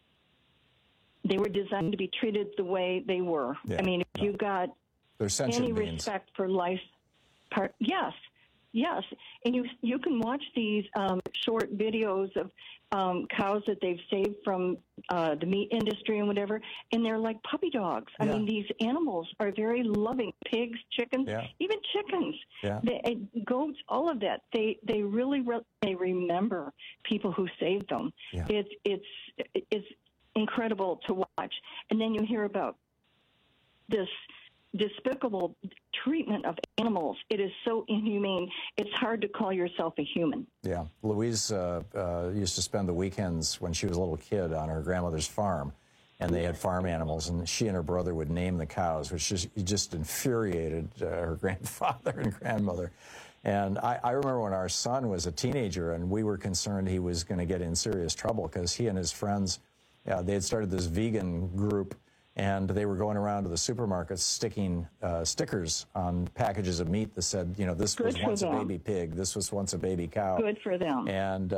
they were designed to be treated the way they were. Yeah, I mean, if you got any beings. respect for life, yes, and you can watch these short videos of cows that they've saved from the meat industry and whatever, and they're like puppy dogs. I mean, these animals are very loving. Pigs, chickens, even chickens, goats, all of that. They really they remember people who saved them. Yeah. It's incredible to watch. And then you hear about this despicable treatment of animals. It is so inhumane. It's hard to call yourself a human. Yeah. Louise used to spend the weekends when she was a little kid on her grandmother's farm, and they had farm animals, and she and her brother would name the cows, which just infuriated her grandfather and grandmother. And I remember when our son was a teenager, and we were concerned he was going to get in serious trouble because he and his friends, they had started this vegan group, and they were going around to the supermarkets sticking stickers on packages of meat that said, you know, this was once a baby pig, this was once a baby cow. Good for them. And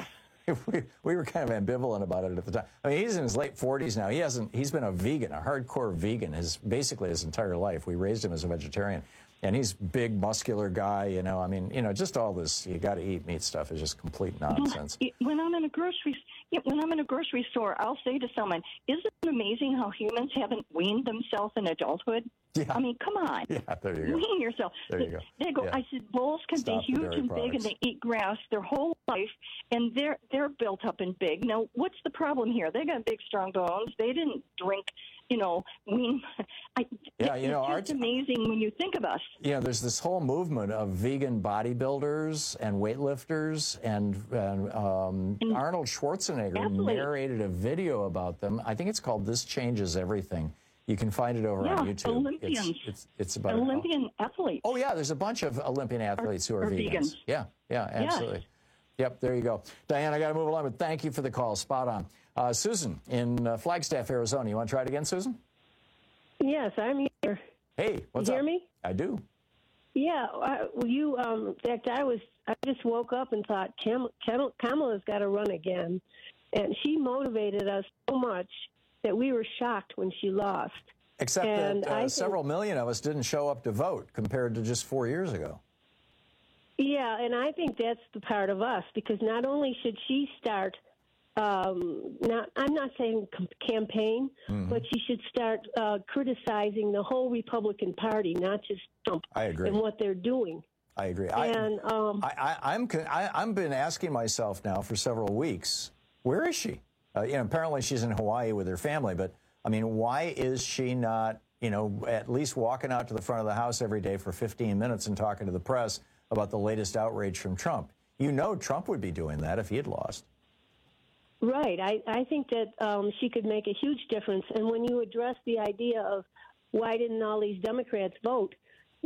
we were kind of ambivalent about it at the time. I mean, he's in his late 40s now. He's been a vegan, a hardcore vegan, basically his entire life. We raised him as a vegetarian. And he's a big, muscular guy, you know. I mean, you know, just all this, you got to eat meat stuff is just complete nonsense. When I'm in a grocery store, I'll say to someone, isn't it amazing how humans haven't weaned themselves in adulthood? Yeah. I mean, come on. Yeah, there you go. Wean yourself. There you go. They go, I said, bulls can be huge and big, and they eat grass their whole life, and they're built up and big. Now, what's the problem here? They got big, strong bones. They didn't drink, you know, wean. It's amazing when you think of us. Yeah, there's this whole movement of vegan bodybuilders and weightlifters, and Arnold Schwarzenegger narrated a video about them. I think it's called "This Changes Everything." You can find it over on YouTube. Olympians. It's about Olympian athletes. Oh yeah, there's a bunch of Olympian athletes who are vegans. Yeah, absolutely. Yes. Yep, there you go. Diane, I got to move along, but thank you for the call. Spot on. Susan in Flagstaff, Arizona. You want to try it again, Susan? Yes, I'm here. Hey, what's up? You hear up? me? I do. Yeah, in fact, I just woke up and thought Kamala's got to run again, and she motivated us so much that we were shocked when she lost. Except that several million of us didn't show up to vote compared to just 4 years ago. Yeah, and I think that's the part of us, because not only should she start, I'm not saying campaign, but she should start criticizing the whole Republican Party, not just Trump. I agree. And what they're doing. I agree. And I've been asking myself now for several weeks, where is she? Apparently she's in Hawaii with her family, but I mean, why is she not, at least walking out to the front of the house every day for 15 minutes and talking to the press about the latest outrage from Trump? Trump would be doing that if he had lost. Right. I think that she could make a huge difference. And when you address the idea of why didn't all these Democrats vote,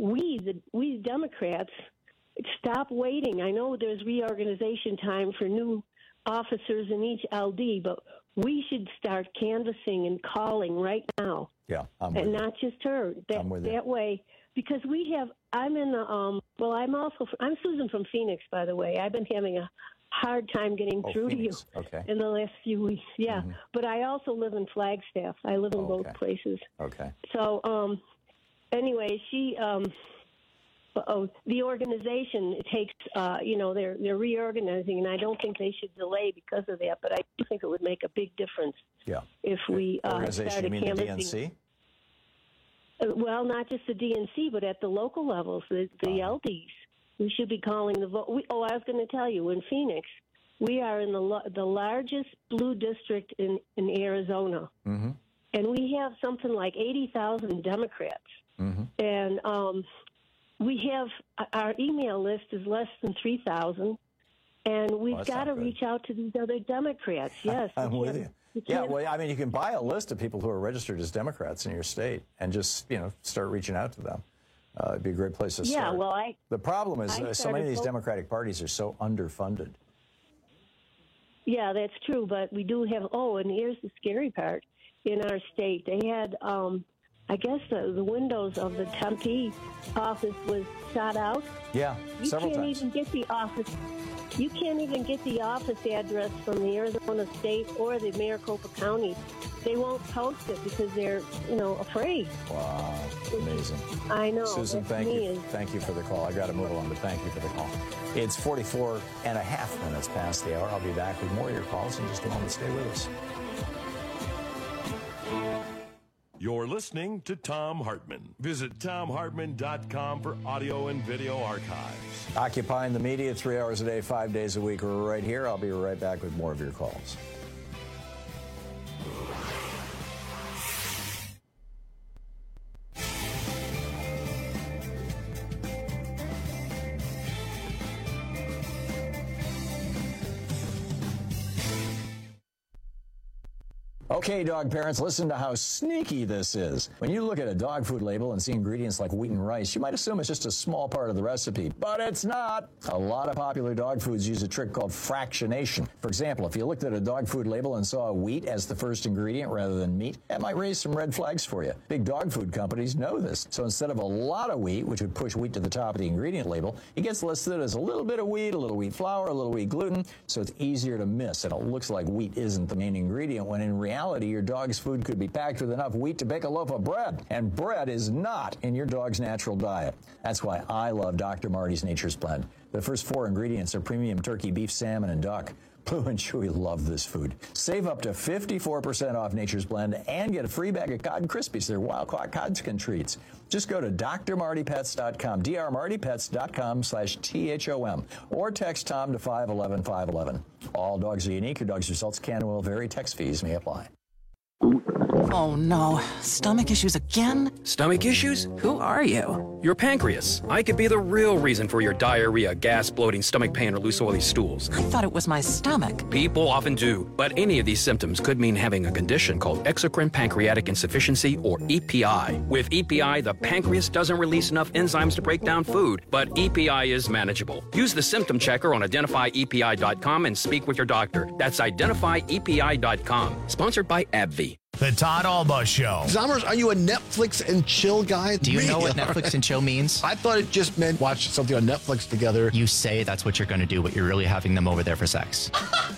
we Democrats, stop waiting. I know there's reorganization time for new officers in each LD, but we should start canvassing and calling right now. Yeah, I'm and not just her. That way, because I'm Susan from Phoenix, by the way. I've been having a hard time getting through Phoenix. to you okay. in the last few weeks. Yeah, but I also live in Flagstaff. I live in both places. Okay. So, anyway, she. The organization takes, they're reorganizing, and I don't think they should delay because of that. But I do think it would make a big difference. Yeah. If we organization, you mean canvassing. The DNC? Well, not just the DNC, but at the local levels, the LDs. We should be calling the vote. I was going to tell you, in Phoenix, we are in the largest blue district in Arizona, and we have something like 80,000 Democrats, and we have our email list is less than 3,000, and we've got to reach out to these other Democrats. Yes, I'm with you. Yeah, well, I mean, you can buy a list of people who are registered as Democrats in your state and just, start reaching out to them. It'd be a great place to start. Yeah, well, the problem is so many of these Democratic parties are so underfunded. Yeah, that's true, but we do have, and here's the scary part, in our state. They had, I guess, the windows of the Tempe office was shot out. Yeah, several times. You can't even get the office address from the Arizona State or the Maricopa County. They won't post it because they're, afraid. Wow, amazing. I know. Susan, thank you for the call. I got to move along, but thank you for the call. It's 44 and a half minutes past the hour. I'll be back with more of your calls in just a moment. Stay with us. You're listening to Thom Hartmann. Visit ThomHartmann.com for audio and video archives. Occupying the media 3 hours a day, 5 days a week. We're right here. I'll be right back with more of your calls. Okay, dog parents, listen to how sneaky this is. When you look at a dog food label and see ingredients like wheat and rice, you might assume it's just a small part of the recipe, but it's not. A lot of popular dog foods use a trick called fractionation. For example, if you looked at a dog food label and saw wheat as the first ingredient rather than meat, that might raise some red flags for you. Big dog food companies know this. So instead of a lot of wheat, which would push wheat to the top of the ingredient label, it gets listed as a little bit of wheat, a little wheat flour, a little wheat gluten, so it's easier to miss, and it looks like wheat isn't the main ingredient, when in reality, your dog's food could be packed with enough wheat to bake a loaf of bread, and bread is not in your dog's natural diet. That's why I love Dr. Marty's Nature's Blend. The first 4 ingredients are premium turkey, beef, salmon, and duck. Blue and Chewy love this food. Save up to 54% off Nature's Blend and get a free bag of Cod Krispies. They're wild-caught Codskin treats. Just go to drmartypets.com, drmartypets.com/THOM, or text Tom to 511-511. All dogs are unique. Your dog's results can and will vary. Text fees may apply. Oh no, stomach issues again? Stomach issues? Who are you? Your pancreas. I could be the real reason for your diarrhea, gas, bloating, stomach pain, or loose oily stools. I thought it was my stomach. People often do, but any of these symptoms could mean having a condition called exocrine pancreatic insufficiency, or EPI. With EPI, the pancreas doesn't release enough enzymes to break down food, but EPI is manageable. Use the symptom checker on identifyepi.com and speak with your doctor. That's identifyepi.com. Sponsored by AbbVie. The Todd Alba Show. Zommers, are you a Netflix and chill guy? Do you know what Netflix and chill means? I thought it just meant watch something on Netflix together. You say that's what you're going to do, but you're really having them over there for sex.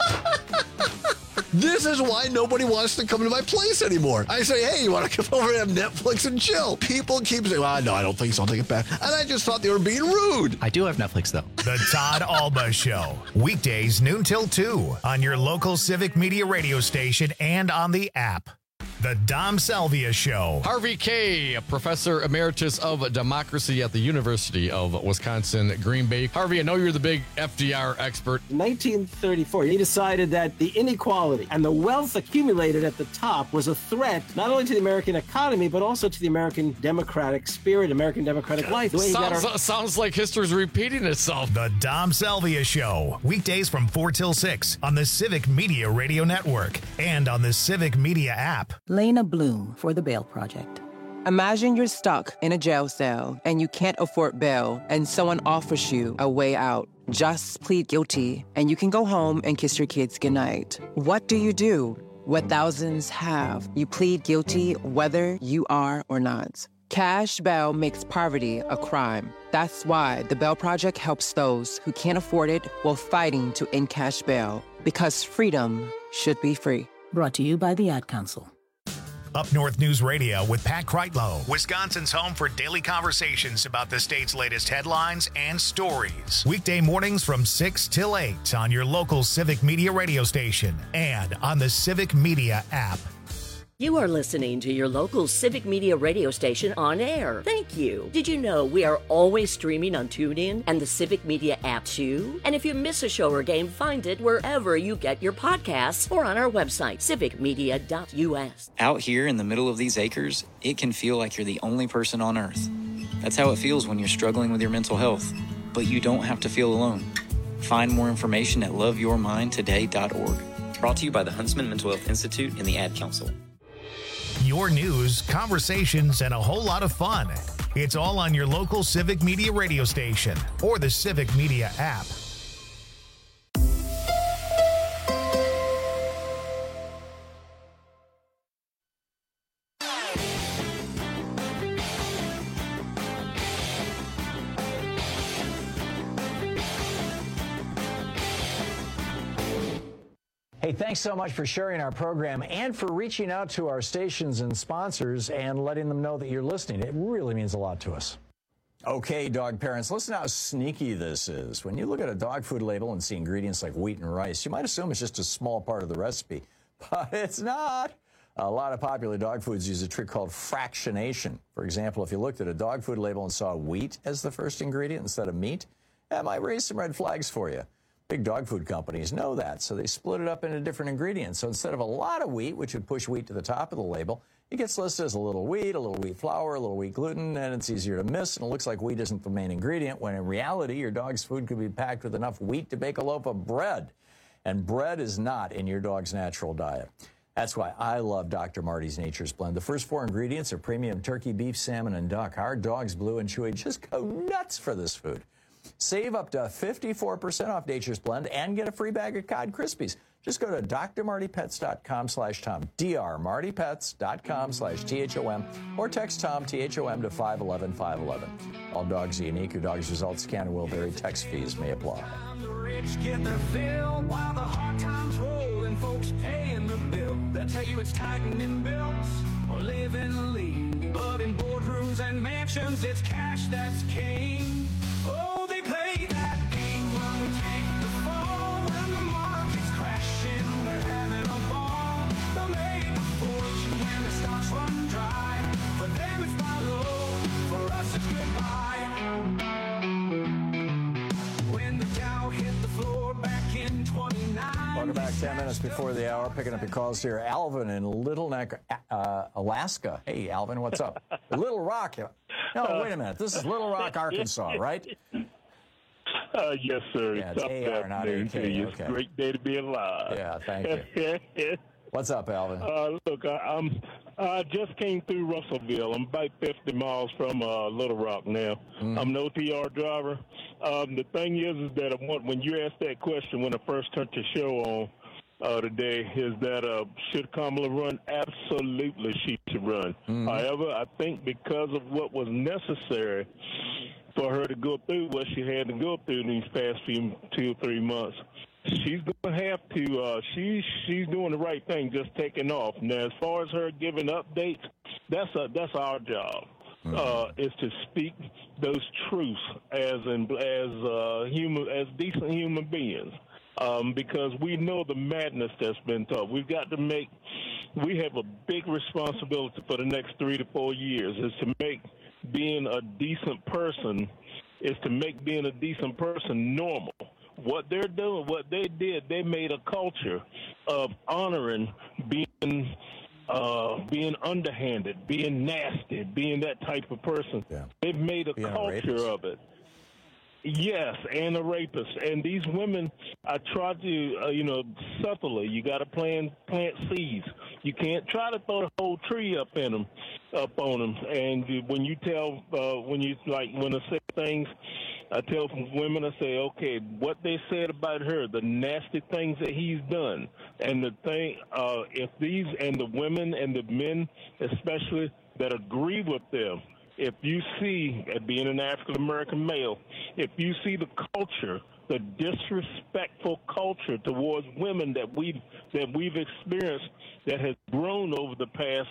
This is why nobody wants to come to my place anymore. I say, hey, you want to come over and have Netflix and chill? People keep saying, well, no, I don't think so. I'll take it back. And I just thought they were being rude. I do have Netflix, though. The Todd Alba Show. Weekdays, noon till 2 on your local Civic Media radio station and on the app. The Dom Salvia Show. Harvey Kaye, Professor Emeritus of Democracy at the University of Wisconsin, Green Bay. Harvey, I know you're the big FDR expert. In 1934, he decided that the inequality and the wealth accumulated at the top was a threat not only to the American economy, but also to the American democratic spirit, American democratic life. Sounds like history's repeating itself. The Dom Salvia Show. Weekdays from 4 till 6 on the Civic Media Radio Network and on the Civic Media app. Lena Bloom for the Bail Project. Imagine you're stuck in a jail cell and you can't afford bail and someone offers you a way out. Just plead guilty and you can go home and kiss your kids goodnight. What do you do? What thousands have. You plead guilty whether you are or not. Cash bail makes poverty a crime. That's why the Bail Project helps those who can't afford it while fighting to end cash bail. Because freedom should be free. Brought to you by the Ad Council. Up North News Radio with Pat Kreitlow, Wisconsin's home for daily conversations about the state's latest headlines and stories. Weekday mornings from 6 till 8 on your local Civic Media radio station and on the Civic Media app. You are listening to your local Civic Media radio station on air. Thank you. Did you know we are always streaming on TuneIn and the Civic Media app too? And if you miss a show or game, find it wherever you get your podcasts or on our website, civicmedia.us. Out here in the middle of these acres, it can feel like you're the only person on earth. That's how it feels when you're struggling with your mental health. But you don't have to feel alone. Find more information at loveyourmindtoday.org. Brought to you by the Huntsman Mental Health Institute and the Ad Council. Your news, conversations, and a whole lot of fun. It's all on your local Civic Media radio station or the Civic Media app. Hey, thanks so much for sharing our program and for reaching out to our stations and sponsors and letting them know that you're listening. It really means a lot to us. Okay, dog parents, listen how sneaky this is. When you look at a dog food label and see ingredients like wheat and rice, you might assume it's just a small part of the recipe, but it's not. A lot of popular dog foods use a trick called fractionation. For example, if you looked at a dog food label and saw wheat as the first ingredient instead of meat, that might raise some red flags for you. Big dog food companies know that, so they split it up into different ingredients. So instead of a lot of wheat, which would push wheat to the top of the label, it gets listed as a little wheat flour, a little wheat gluten, and it's easier to miss, and it looks like wheat isn't the main ingredient, when in reality, your dog's food could be packed with enough wheat to bake a loaf of bread. And bread is not in your dog's natural diet. That's why I love Dr. Marty's Nature's Blend. The first 4 ingredients are premium turkey, beef, salmon, and duck. Our dogs, Blue and Chewy, just go nuts for this food. Save up to 54% off Nature's Blend and get a free bag of Cod Krispies. Just go to drmartypets.com/Tom, drmartypets.com/THOM, or text Tom, THOM, to 511-511. All dogs are unique. Your dog's results can and will vary. Text fees may apply. The rich get their fill while the hard times roll and folks paying the bill. They'll tell you it's tightening belts or living lean. But in boardrooms and mansions, it's cash that's king. Oh, they play that game when we take the fall. When the market's crashing, they're having a ball. They'll make a fortune when the stocks run dry. For them it's follow, for us it's goodbye. When the Dow hit the floor back in 29. Welcome back, 10 minutes before the hour. Picking up your calls here. Alvin in Little Neck, Alaska. Hey, Alvin, what's up? Little Rock. No, wait a minute. This is Little Rock, Arkansas, right? Yes, sir. Yeah, it's AR, not AK. It's a great day to be alive. Yeah, thank you. What's up, Alvin? Look, I just came through Russellville. I'm about 50 miles from Little Rock now. I'm an OTR driver. The thing is that when you asked that question when I first turned the show on today, is that should Kamala run? Absolutely, she should run. However, I think because of what was necessary for her to go through what she had to go through in these past 2 or 3 months, she's going to have to, she's doing the right thing, just taking off. Now, as far as her giving updates, that's our job, is to speak those truths as decent human beings, because we know the madness that's been taught. We have a big responsibility for the next 3 to 4 years, is to make being a decent person normal. What they're doing, what they did, they made a culture of honoring being underhanded, being nasty, being that type of person. Yeah. They've made a culture of it. Yes, and a rapist. And these women, I try to, subtly, you got to plant seeds. You can't try to throw the whole tree up on them. And when I say things, I tell women, I say, okay, what they said about her, the nasty things that he's done, and the thing, if these, and the women and the men especially that agree with them, if you see, being an African-American male, if you see the culture, the disrespectful culture towards women that we've experienced that has grown over the past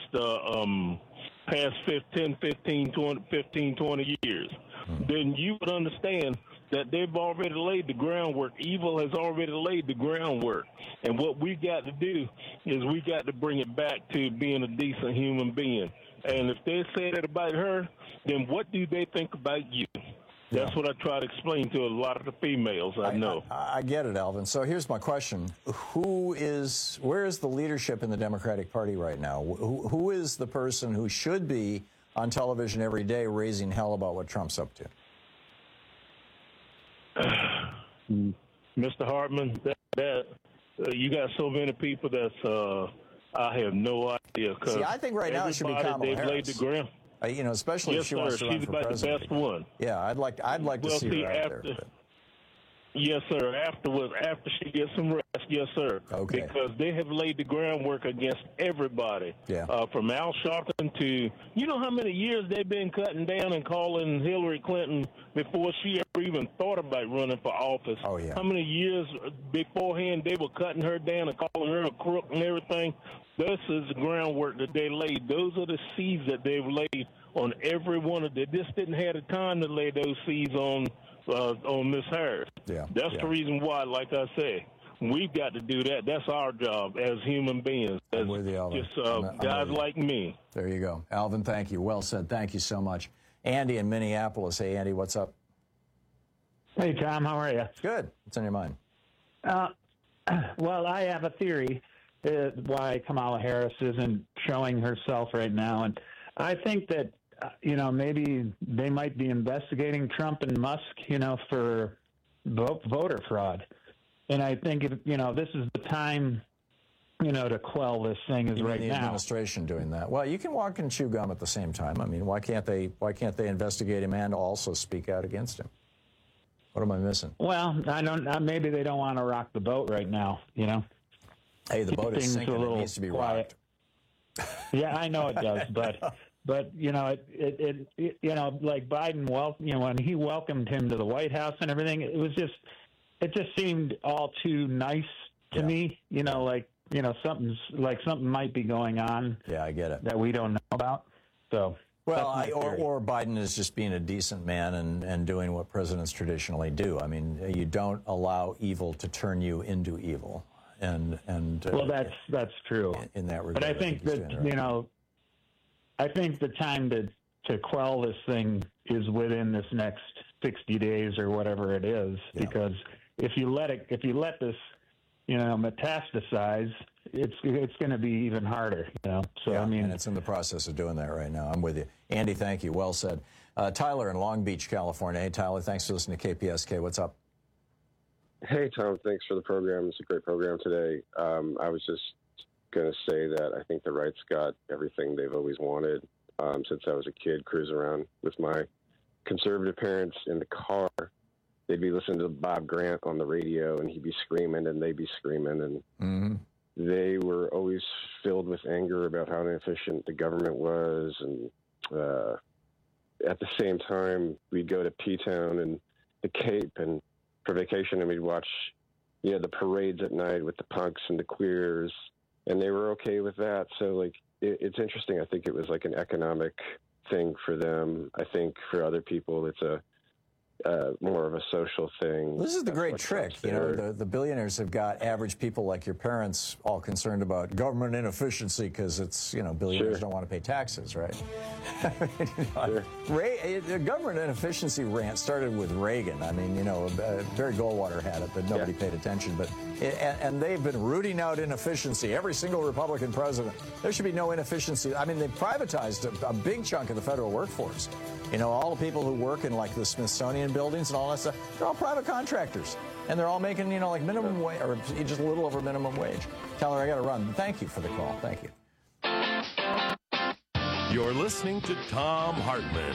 15, 20 years, then you would understand that they've already laid the groundwork. Evil has already laid the groundwork. And what we got to do is we got to bring it back to being a decent human being. And if they say that about her, then what do they think about you? That's what I try to explain to a lot of the females I know. I get it, Alvin. So here's my question. Where is the leadership in the Democratic Party right now? Who is the person who should be on television every day raising hell about what Trump's up to? Mr. Hartman, you got so many people that's I have no idea. See, I think right now it should be Kamala Harris. Laid the ground. Especially if she wants to run for president. She's about the best one. Yeah, I'd like to see her out there. Yes, sir. Afterwards, after she gets some rest, yes, sir. Okay. Because they have laid the groundwork against everybody. Yeah. From Al Sharpton to, you know how many years they've been cutting down and calling Hillary Clinton before she ever even thought about running for office. Oh, yeah. How many years beforehand they were cutting her down and calling her a crook and everything? This is the groundwork that they laid. Those are the seeds that they've laid on every one of them. They just didn't have the time to lay those seeds on Miss Harris. Yeah, that's the reason why, like I said, we've got to do that. That's our job as human beings, as with you, Alvin. just guys like me. There you go. Alvin, thank you. Well said. Thank you so much. Andy in Minneapolis. Hey, Andy, what's up? Hey, Tom, how are you? Good. What's on your mind? Well, I have a theory why Kamala Harris isn't showing herself right now. And I think that, maybe they might be investigating Trump and Musk, for voter fraud. And I think, this is the time, to quell this thing is right the now. Administration doing that. Well, you can walk and chew gum at the same time. I mean, why can't they investigate him and also speak out against him? What am I missing? Well, I don't. Maybe they don't want to rock the boat right now. Hey, the boat is sinking. It needs to be rocked. Yeah, I know it does, but it like Biden, when he welcomed him to the White House and everything, it just seemed all too nice to me. Something might be going on. Yeah, I get it. That we don't know about. So. Well, or Biden is just being a decent man and doing what presidents traditionally do. I mean, you don't allow evil to turn you into evil, and well, that's true in that regard. But I think that I think the time to quell this thing is within this next 60 days or whatever it is, because if you let this metastasize, it's going to be even harder, So I mean, and it's in the process of doing that right now. I'm with you, Andy. Thank you. Well said. Tyler in Long Beach, California. Hey, Tyler. Thanks for listening to KPSK. What's up? Hey, Tom. Thanks for the program. It's a great program today. I was just going to say that I think the right's got everything they've always wanted since I was a kid, cruising around with my conservative parents in the car. They'd be listening to Bob Grant on the radio, and he'd be screaming, and they'd be screaming, and they were always filled with anger about how inefficient the government was. And at the same time, we'd go to P-Town and the Cape and for vacation, and we'd watch, the parades at night with the punks and the queers, and they were okay with that. So, it's interesting. I think it was like an economic thing for them. I think for other people, it's more of a social thing. This is the great trick. The billionaires have got average people like your parents all concerned about government inefficiency because it's, billionaires don't want to pay taxes, right? The government inefficiency rant started with Reagan. I mean, Barry Goldwater had it, but nobody paid attention. And they've been rooting out inefficiency. Every single Republican president, there should be no inefficiency. I mean, they privatized a big chunk of the federal workforce. All the people who work in the Smithsonian buildings and all that stuff, they're all private contractors. And they're all making, minimum wage or just a little over minimum wage. Tyler, I got to run. Thank you for the call. Thank you. You're listening to Thom Hartmann.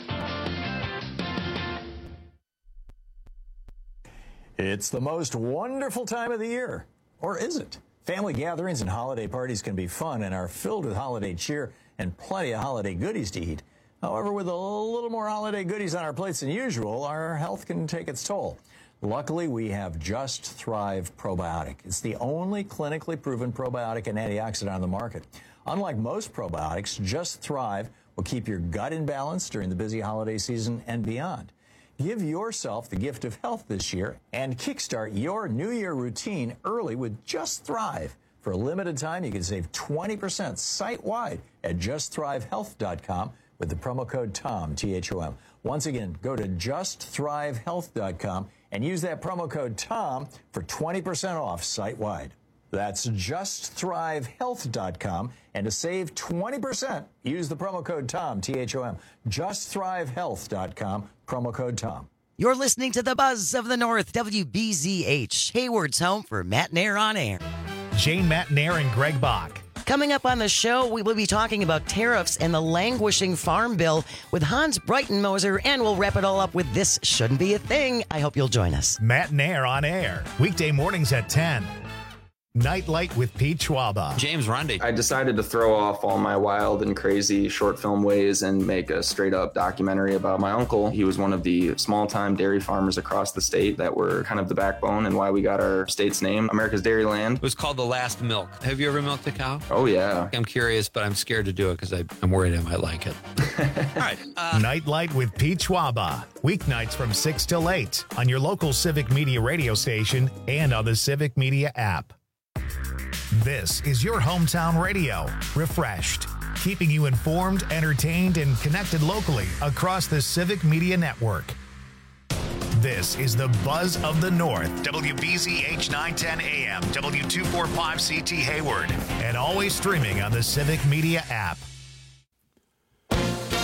It's the most wonderful time of the year. Or is it? Family gatherings and holiday parties can be fun and are filled with holiday cheer and plenty of holiday goodies to eat. However, with a little more holiday goodies on our plates than usual, our health can take its toll. Luckily, we have Just Thrive Probiotic. It's the only clinically proven probiotic and antioxidant on the market. Unlike most probiotics, Just Thrive will keep your gut in balance during the busy holiday season and beyond. Give yourself the gift of health this year and kickstart your New Year routine early with Just Thrive. For a limited time, you can save 20% site-wide at justthrivehealth.com. with the promo code TOM, T-H-O-M. Once again, go to justthrivehealth.com and use that promo code TOM for 20% off site-wide. That's justthrivehealth.com. And to save 20%, use the promo code TOM, T-H-O-M. Justthrivehealth.com, promo code TOM. You're listening to the Buzz of the North, WBZH, Hayward's home for Matt Nair on Air. Jane Matt Nair and Greg Bach. Coming up on the show, we will be talking about tariffs and the languishing farm bill with Hans Breitenmoser, and we'll wrap it all up with This Shouldn't Be a Thing. I hope you'll join us. Matt and Air on air, weekday mornings at 10. Nightlight with Pete Schwaba. James Rundy. I decided to throw off all my wild and crazy short film ways and make a straight up documentary about my uncle. He was one of the small time dairy farmers across the state that were kind of the backbone and why we got our state's name, America's Dairyland. It was called The Last Milk. Have you ever milked a cow? Oh, yeah. I'm curious, but I'm scared to do it because I'm worried I might like it. All right. Nightlight with Pete Schwaba. Weeknights from 6 till 8 on your local Civic Media radio station and on the Civic Media app. This is your hometown radio, refreshed, keeping you informed, entertained, and connected locally across the Civic Media Network. This is the Buzz of the North, WBZH 910 AM, W245CT Hayward, and always streaming on the Civic Media app.